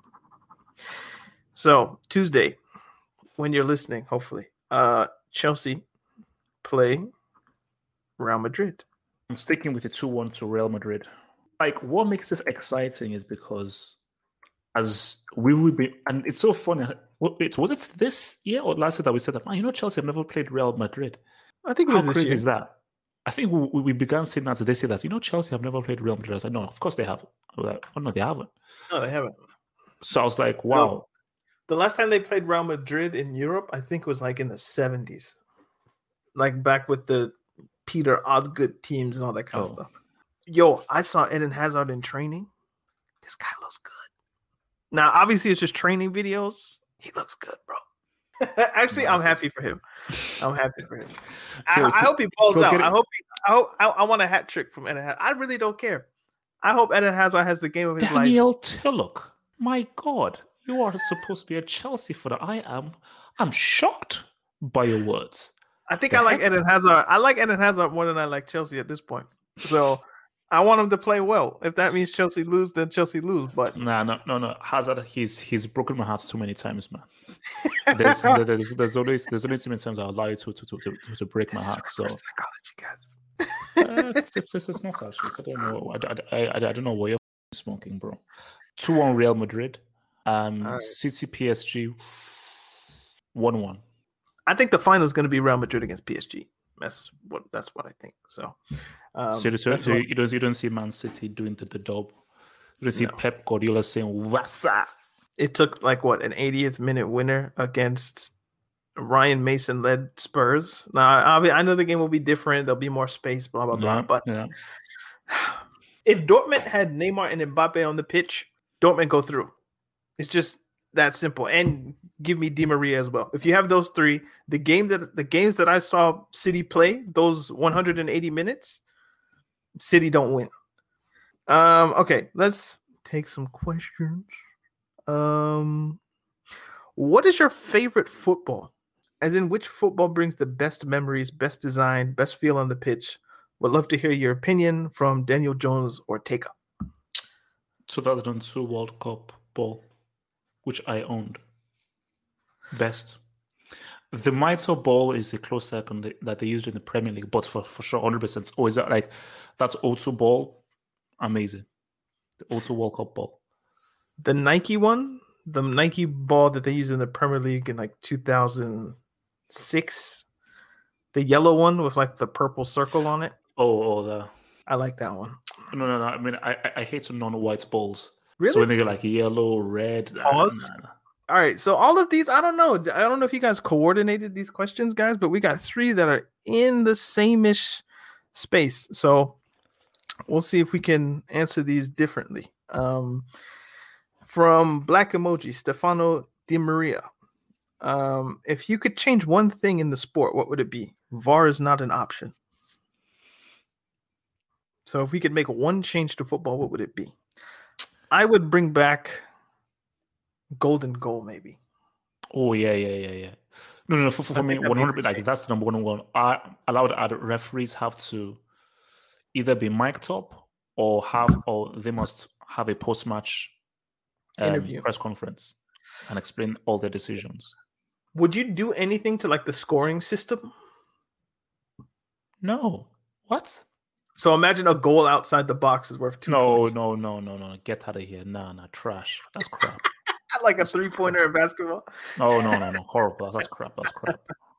So Tuesday, when you're listening, hopefully, uh, Chelsea play Real Madrid. I'm sticking with the two one to Real Madrid. Like, what makes this exciting is because as we will be, and it's so funny. It was it this year or last year that we said that, man, you know, Chelsea have never played Real Madrid. I think it was how this crazy year. is that? I think we, we began saying that this year that, you know, Chelsea have never played Real Madrid. I was like, no, of course they haven't. I was like, oh no, they haven't. No, they haven't. So I was like, wow. No. The last time they played Real Madrid in Europe, I think was like in the seventies, like back with the Peter Osgood teams and all that kind oh. of stuff. Yo, I saw Eden Hazard in training. This guy looks good. Now, obviously, it's just training videos. He looks good, bro. Actually, nice. I'm happy for him. I'm happy for him. I, I hope he balls so out. I hope. He, I hope. I, I want a hat trick from Eden Hazard. I really don't care. I hope Eden Hazard has the game of his Daniel life. Daniel Tillock. My God, you are supposed to be a Chelsea fan. I am. I'm shocked by your words. I think The I like heck? Eden Hazard. I like Eden Hazard more than I like Chelsea at this point. So I want him to play well. If that means Chelsea lose, then Chelsea lose. But Nah, no, no, no. Hazard, he's he's broken my heart too many times, man. There's there's, there's only there's only too many times I'll allow you to to to, to, to break my heart. So psychology, guys. uh, it's, it's, it's, it's not actually. I don't know. I, I, I, I don't know what you're smoking, bro. Two one Real Madrid. Um, right. City P S G. One one. I think the final is going to be Real Madrid against P S G. That's what that's what I think. So, um, so, so, so what, you don't you don't see Man City doing the, the job. You don't see no. Pep Guardiola saying "Wassa." It took like what an eightieth minute winner against Ryan Mason led Spurs. Now I, I know the game will be different. There'll be more space. Blah blah blah. Yeah, but yeah. if Dortmund had Neymar and Mbappe on the pitch, Dortmund go through. It's just that simple. And give me Di Maria as well. If you have those three, the game that the games that I saw City play, those one hundred eighty minutes, City don't win. Um, okay, let's take some questions. Um, what is your favorite football? As in, which football brings the best memories, best design, best feel on the pitch? Would love to hear your opinion from Daniel Jones Ortega. two thousand two World Cup ball, which I owned. Best. The Mitre ball is a close second that they used in the Premier League, but for, for sure, one hundred percent. Oh, is that like, that's O two ball? Amazing. The O two World Cup ball. The Nike one, the Nike ball that they used in the Premier League in like two thousand six, the yellow one with like the purple circle on it. Oh, oh, the... I like that one. No, no, no. I mean, I, I, I hate some non-white balls. Really? So when they get like yellow, red... Pause. Nah, nah. All right, so all of these, I don't know. I don't know if you guys coordinated these questions, guys, but we got three that are in the same-ish space. So we'll see if we can answer these differently. Um, from Black Emoji, Stefano Di Maria. Um, if you could change one thing in the sport, what would it be? V A R is not an option. So if we could make one change to football, what would it be? I would bring back golden goal, maybe. Oh, yeah, yeah, yeah, yeah. No, no, no. For, for me, one hundred percent, like, that's the number one one. I allow the other referees have to either be mic'd up or have, or they must have a post-match um, interview, press conference and explain all their decisions. Would you do anything to like the scoring system? No. What? So imagine a goal outside the box is worth two No, points. no, no, no, no. Get out of here. Nah, nah, trash. That's crap. Like a three-pointer in basketball. No, no, no, no. Horrible. That's crap. That's crap.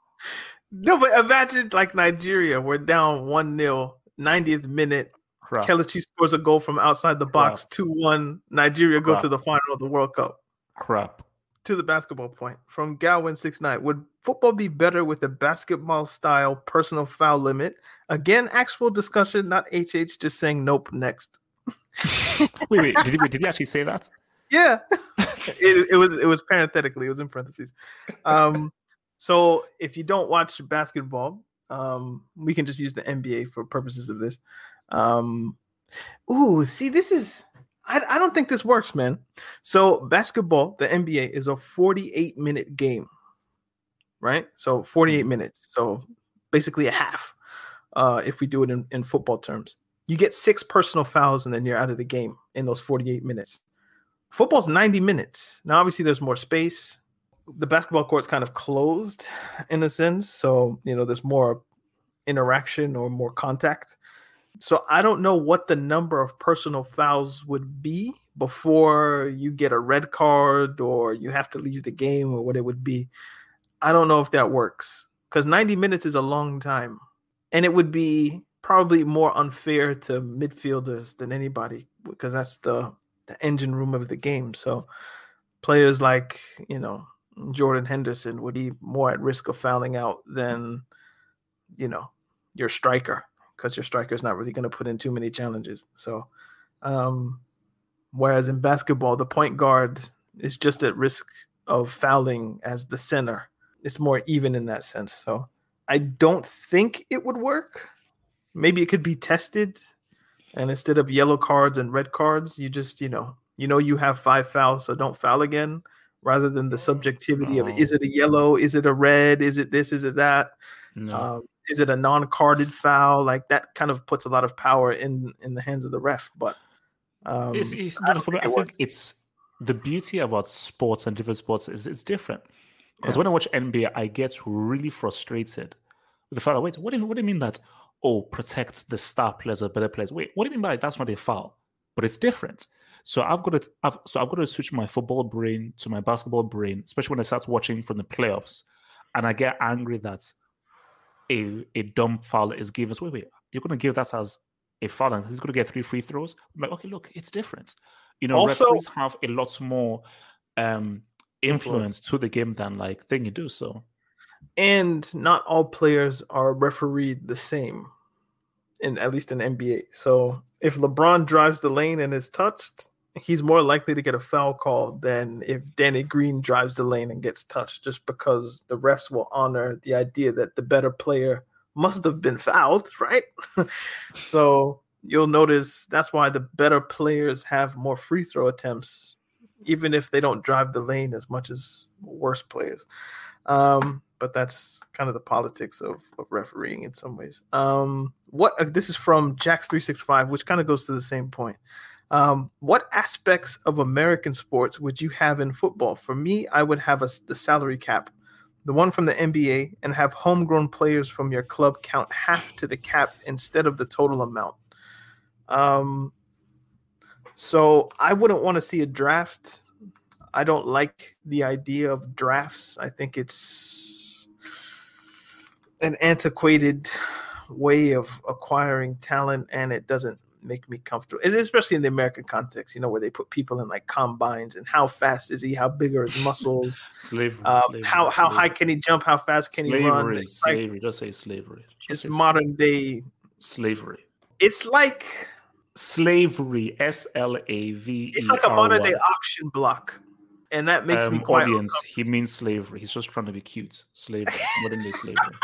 No, but imagine like Nigeria, we're down one nil, ninetieth minute. Crap. Kelechi scores a goal from outside the box, two one. Nigeria go Crap. to the final of the World Cup. Crap. To the basketball point. From Galwin six nine. Would football be better with a basketball style personal foul limit? Again, actual discussion, not H H just saying nope next. wait, wait. Did he, wait, did he actually say that? Yeah. it, it was it was parenthetically, it was in parentheses. Um, so if you don't watch basketball, um, we can just use the N B A for purposes of this. Um, ooh, see, this is I, I don't think this works, man. So basketball, the N B A is a forty-eight minute game, right? So forty-eight minutes. So basically a half. Uh, if we do it in, in football terms, you get six personal fouls and then you're out of the game in those forty-eight minutes. Football's ninety minutes. Now, obviously, there's more space. The basketball court's kind of closed in a sense. So, you know, there's more interaction or more contact. So I don't know what the number of personal fouls would be before you get a red card or you have to leave the game or what it would be. I don't know if that works because ninety minutes is a long time. And it would be probably more unfair to midfielders than anybody because that's the, the engine room of the game. So players like, you know, Jordan Henderson would be more at risk of fouling out than, you know, your striker because your striker is not really going to put in too many challenges. So um, whereas in basketball, the point guard is just at risk of fouling as the center. It's more even in that sense. So I don't think it would work. Maybe it could be tested. And instead of yellow cards and red cards, you just, you know, you know you have five fouls, so don't foul again, rather than the subjectivity No. of is it a yellow, is it a red, is it this, is it that, No. um, is it a non-carded foul? Like that kind of puts a lot of power in in the hands of the ref. But um, it's, it's, I, don't for me, think I it think works. it's the beauty about sports and different sports is it's different. Because Yeah. when I watch N B A, I get really frustrated with the fact that, wait, what do you, what do you mean that, oh, protect the star players or better players? Wait, what do you mean by that's not a foul? But it's different. So I've got to, I've, so I've got to switch my football brain to my basketball brain, especially when I start watching from the playoffs, and I get angry that a a dumb foul is given. So wait, wait, you're going to give that as a foul, and he's going to get three free throws? I'm like, okay, look, it's different. You know, Also- referees have a lot more um, influence Influence. to the game than like thing you do. So And not all players are refereed the same, in at least in N B A. So if LeBron drives the lane and is touched, he's more likely to get a foul call than if Danny Green drives the lane and gets touched, just because the refs will honor the idea that the better player must have been fouled, right? So you'll notice that's why the better players have more free throw attempts, even if they don't drive the lane as much as worse players. Um, but that's kind of the politics of, of refereeing in some ways. Um, what uh, this is from Jax three sixty-five, which kind of goes to the same point. Um, what aspects of American sports would you have in football? For me, I would have a, the salary cap, the one from the N B A, and have homegrown players from your club count half to the cap instead of the total amount. Um, so I wouldn't want to see a draft. I don't like the idea of drafts. I think it's an antiquated way of acquiring talent, and it doesn't make me comfortable, and especially in the American context, you know, where they put people in like combines and how fast is he, how big are his muscles, slavery, uh, slavery how how slavery. high can he jump, how fast can slavery, he run. It's like slavery. Just say slavery. Just it's say modern day. slavery. It's like Slavery. S L A V E R Y. it's like a modern day auction block, and that makes me Um, quite audience, he means slavery. He's just trying to be cute. Slavery, modern day slavery.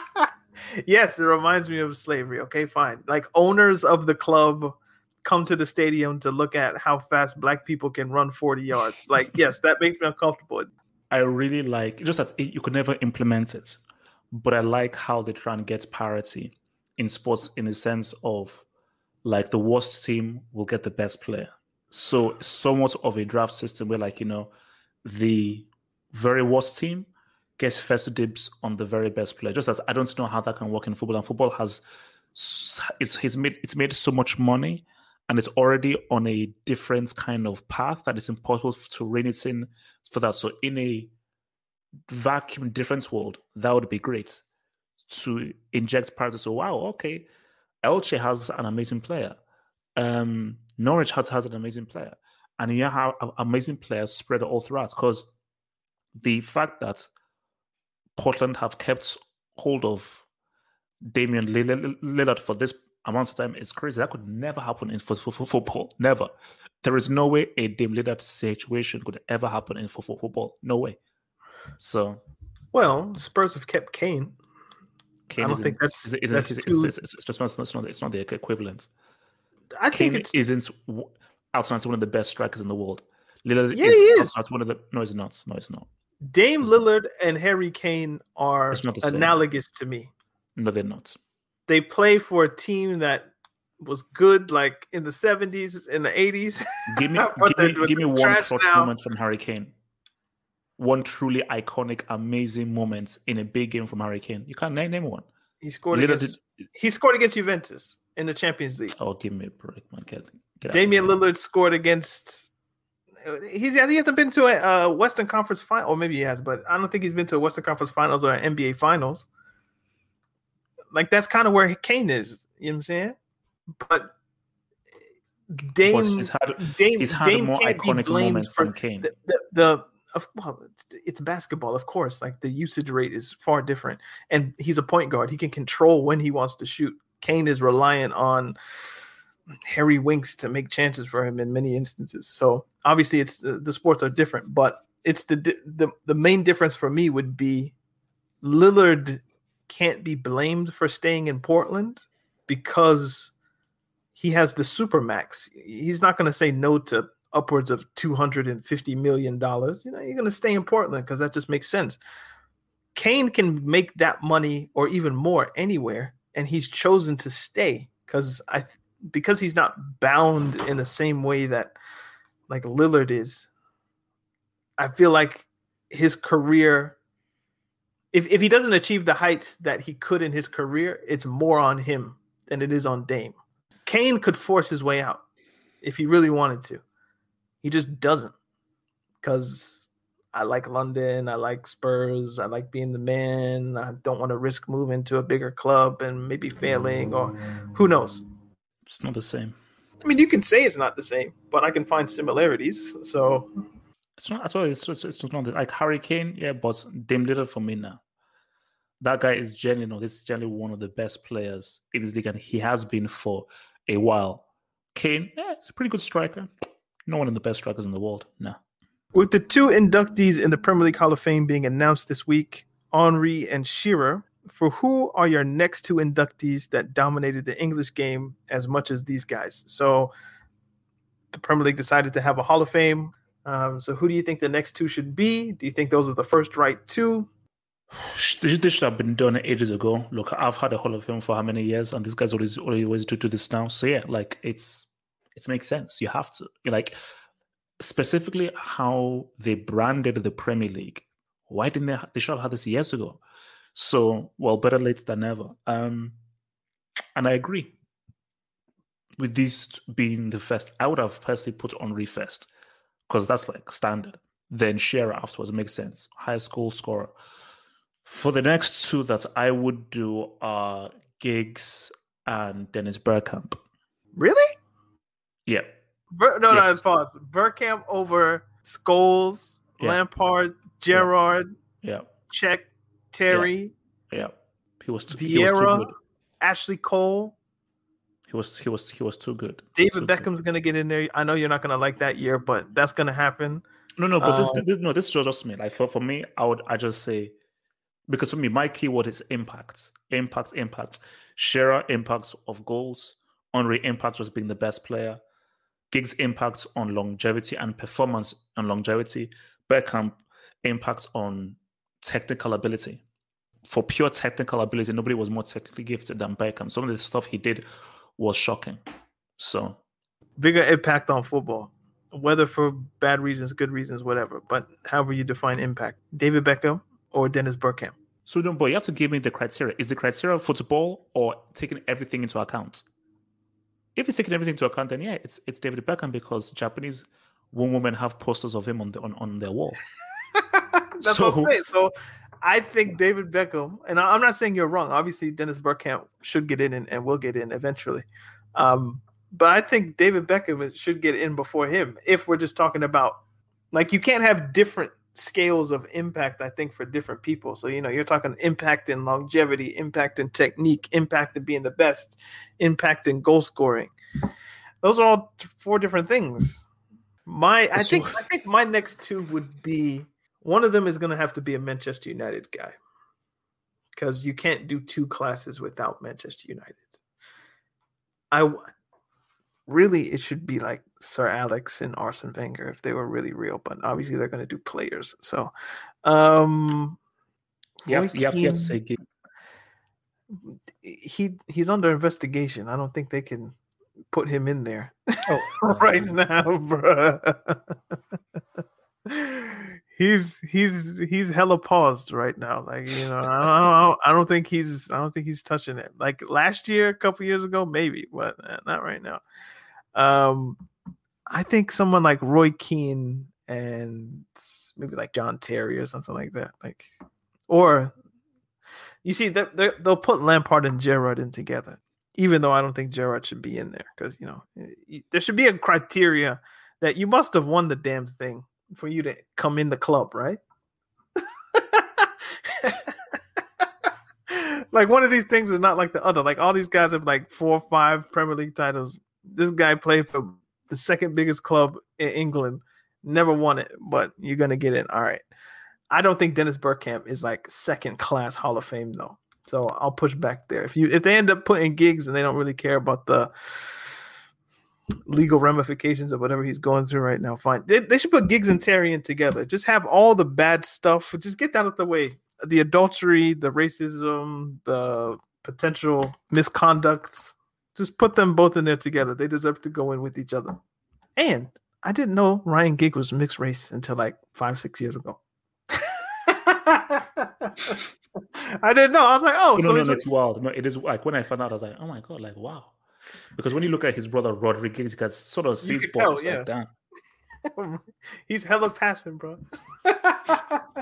Yes, it reminds me of slavery. Okay, fine. Like owners of the club come to the stadium to look at how fast black people can run forty yards. Like, yes, that makes me uncomfortable. I really like just that it, you could never implement it, but I like how they try and get parity in sports in the sense of like the worst team will get the best player. So somewhat of a draft system where, like, you know, the very worst team gets first dibs on the very best player. Just as I don't know how that can work in football, and football has it's it's made it's made so much money, and it's already on a different kind of path that it's impossible to rein it in for that. So in a vacuum different world, that would be great to inject parity. So wow, okay, Elche has an amazing player. Um, Norwich has, has an amazing player, and you have amazing players spread all throughout. Because the fact that Portland have kept hold of Damian Lillard for this amount of time is crazy. That could never happen in football. Never. There is no way a Damian Lillard situation could ever happen in football. No way. So, well, Spurs have kept Kane. Kane I don't isn't, think that's isn't, isn't, that's it's, too. it's, it's, it's just not, it's not it's not the equivalent. I think Kane it's isn't outside one of the best strikers in the world. Lillard Yeah, is, he is. outside one of the no, it's not. No, it's not. Dame Lillard and Harry Kane are It's not the same. analogous to me. No, they're not. They play for a team that was good, like in the seventies, in the eighties. Give me, But give me, they're give me doing one trash clutch now. moment from Harry Kane. One truly iconic, amazing moment in a big game from Harry Kane. You can't name, name one. He scored Lillard against. did- He scored against Juventus in the Champions League. Oh, give me a break, man. Get, get out Damian of here. Lillard scored against. He's he hasn't been to a uh, Western Conference final, or maybe he has, but I don't think he's been to a Western Conference Finals or an N B A Finals. Like that's kind of where Kane is. You know what I'm saying? But Dame, But he's had, Dame, he's had Dame more can't be iconic blamed moments for than Kane. The, the, the of, well, it's basketball, of course. Like the usage rate is far different, and he's a point guard. He can control when he wants to shoot. Kane is reliant on Harry Winks to make chances for him in many instances. So obviously, it's the, the sports are different, but it's the the the main difference for me would be Lillard can't be blamed for staying in Portland because he has the supermax. He's not going to say no to upwards of two hundred fifty million dollars, you know, you're going to stay in Portland because that just makes sense. Kane can make that money or even more anywhere, and he's chosen to stay because I because he's not bound in the same way that like Lillard is. I feel like his career, if if he doesn't achieve the heights that he could in his career, it's more on him than it is on Dame. Kane could force his way out if he really wanted to. He just doesn't, because I like London, I like Spurs, I like being the man. I don't want to risk moving to a bigger club and maybe failing, or who knows. It's not the same. I mean, you can say it's not the same, but I can find similarities. So it's not at all. It's just, it's just not the, like Harry Kane, yeah, but Dame Lillard for me now. That guy is genuinely, no, this is genuinely one of the best players in this league, and he has been for a while. Kane, yeah, he's a pretty good striker. No one of the best strikers in the world, no. With the two inductees in the Premier League Hall of Fame being announced this week, Henry and Shearer, for who are your next two inductees that dominated the English game as much as these guys? So the Premier League decided to have a Hall of Fame. Um, so who do you think the next two should be? Do you think those are the first right two? This should have been done ages ago. Look, I've had a Hall of Fame for how many years, and these guys always always do, do this now. So yeah, like it's it makes sense. You have to. You're like, specifically how they branded the Premier League. Why didn't they? They should have had this years ago. So, well, better late than never. Um, and I agree with these being the first. I would have personally put Henry first because that's like standard. Then Shearer afterwards. It makes sense. Highest goal scorer. For the next two that I would do are Giggs and Dennis Bergkamp. Really? Yeah. Ber- no, yes. no, pause. Bergkamp over Scholes, Yeah. Lampard, Gerrard, Yeah. Cech, Terry, Yeah. He was, too, he was too Vieira, good. Ashley Cole. He was he was he was too good. David Too Beckham's gonna get in there. I know you're not gonna like that year, but that's gonna happen. No, no, but Um, this, this no, this is just me. Like for, for me, I would I just say, because for me, my keyword is impact, impact, impact. Shearer impacts of goals. Henry impact was being the best player. Giggs impact on longevity and performance on longevity. Bergkamp impacts on technical ability. For pure technical ability, nobody was more technically gifted than Bergkamp. Some of the stuff he did was shocking. So bigger impact on football, whether for bad reasons, good reasons, whatever. But however you define impact, David Beckham or Dennis Bergkamp. So, but you have to give me the criteria. Is the criteria football or taking everything into account? If it's taking everything into account, then yeah, it's it's David Beckham, because Japanese women have posters of him on the, on, on their wall. That's So- what I'm saying. So I think David Beckham, and I- I'm not saying you're wrong. Obviously, Dennis Bergkamp should get in and, and will get in eventually. Um, but I think David Beckham should get in before him if we're just talking about, like, you can't have different scales of impact, I think, for different people. So, you know, you're talking impact in longevity, impact in technique, impact in being the best, impact in goal scoring. Those are all th- four different things. My, I So- think, I think my next two would be, one of them is going to have to be a Manchester United guy, because you can't do two classes without Manchester United. I w- really, it should be like Sir Alex and Arsene Wenger if they were really real, but obviously they're going to do players. So, um, You have, Roy you have, you have to Keane- say Giggs. he he's under investigation. I don't think they can put him in there Oh, right now, bro. he's he's he's hella paused right now. Like, you know, I don't, I don't think he's I don't think he's touching it. Like last year, a couple years ago, maybe, but not right now. Um, I think someone like Roy Keane and maybe like John Terry or something like that. Like, or you see, they they'll put Lampard and Gerrard in together, even though I don't think Gerrard should be in there, because, you know, there should be a criteria that you must have won the damn thing for you to come in the club, right? Like, one of these things is not like the other. Like, all these guys have like four or five Premier League titles. This guy played for the second biggest club in England, never won it, but you're gonna get in. All right. I don't think Dennis Bergkamp is like second class Hall of Fame though. So I'll push back there. If you if they end up putting Giggs and they don't really care about the legal ramifications of whatever he's going through right now, fine. They, they should put Giggs and Terry in together. Just have all the bad stuff. Just get that out of the way. The adultery, the racism, the potential misconducts. Just put them both in there together. They deserve to go in with each other. And I didn't know Ryan Giggs was mixed race until like five, six years ago. I didn't know. I was like, oh, no, so no, no, like... it's wild. No, it is like when I found out, I was like, oh my god, like wow. Because when you look at his brother Rodriguez, he got sort of sees sports yeah. like that. He's hella passing, bro. uh,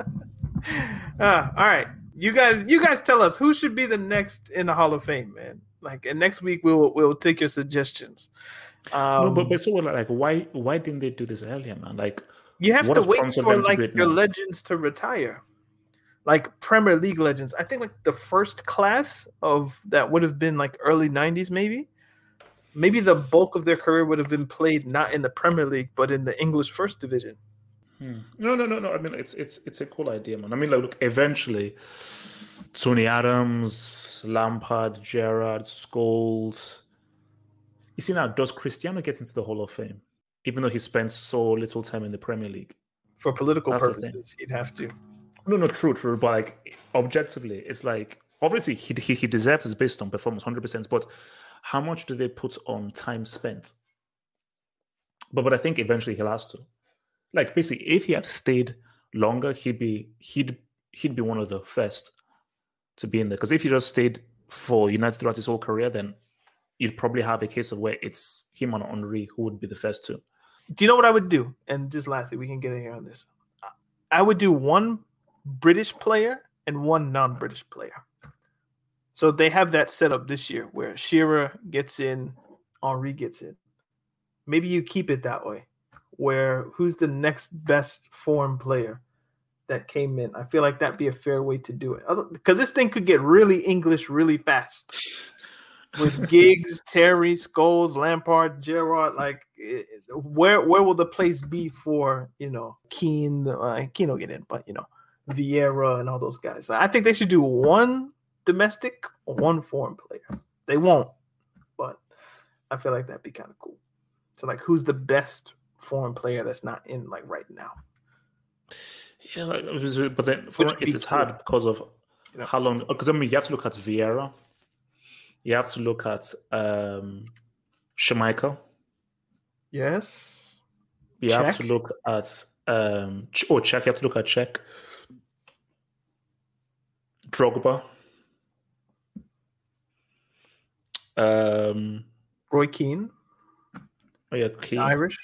all right, you guys, you guys tell us who should be the next in the Hall of Fame, man. Like, and next week we'll we'll take your suggestions. Um, no, but but so like, why why didn't they do this earlier, man? Like, you have what to has wait prompted for them to like do it your now? legends to retire, like Premier League legends. I think like the first class of that would have been like early nineties, maybe. Maybe the bulk of their career would have been played not in the Premier League, but in the English First Division. Hmm. No, no, no, no. I mean, it's it's it's a cool idea, man. I mean, like, look, eventually, Tony Adams, Lampard, Gerrard, Scholes. You see now, does Cristiano get into the Hall of Fame, even though he spent so little time in the Premier League? For political That's the purposes, he'd have to. No, no, true, true. But like, objectively, it's like obviously he he, he deserves it based on performance, one hundred percent. But how much do they put on time spent? But but I think eventually he'll have to. Like basically, if he had stayed longer, he'd be he'd he'd be one of the first to be in there. Because if he just stayed for United throughout his whole career, then you'd probably have a case of where it's him and Henry who would be the first two. Do you know what I would do? And just lastly, we can get in here on this. I would do one British player and one non-British player. So they have that set up this year where Shearer gets in, Henry gets in. Maybe you keep it that way, where who's the next best foreign player that came in? I feel like that'd be a fair way to do it. Because this thing could get really English really fast. With Giggs, Terry, Scholes, Lampard, Gerrard, like where where will the place be for, you know, Keane? Uh, Keane will get in, but, you know, Vieira and all those guys. I think they should do one domestic or one foreign player. They won't, but I feel like that'd be kind of cool. So, like, who's the best foreign player that's not in, like, right now? Yeah, like, but then for it's, it's hard because of you know, how long. Because I mean, you have to look at Vieira. You have to look at um, Schmeichel. Yes. You Czech. have to look at um, oh Czech. You have to look at Czech. Drogba. Um, Roy Keane. Oh yeah, Keane. Irish.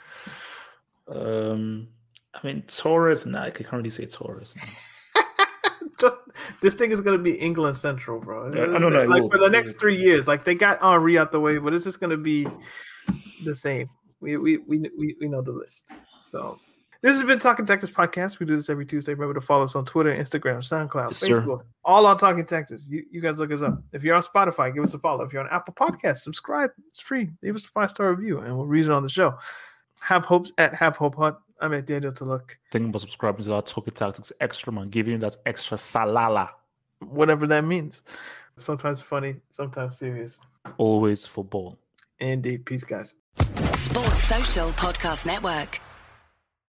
Um, I mean Torres. Nah, I can't really say Torres. Just, this thing is going to be England Central, bro. Yeah, I don't know. Like will, for the next three years, like they got Henry out the way, but it's just going to be the same. We we we we we know the list. So this has been Talking Texas podcast. We do this every Tuesday. Remember to follow us on Twitter, Instagram, SoundCloud, yes, Facebook, sir. All on Talking Texas. You you guys look us up. If you're on Spotify, give us a follow. If you're on Apple Podcasts, subscribe. It's free. Leave us a five star review, and we'll read it on the show. Have hopes at Have Hope Hut. I'm at Daniel Tuluk. Think about subscribing to our Talking Tactics extra, man. Give you that extra salala. Whatever that means. Sometimes funny, sometimes serious. Always football. Indeed. Peace, guys. Sports Social Podcast Network.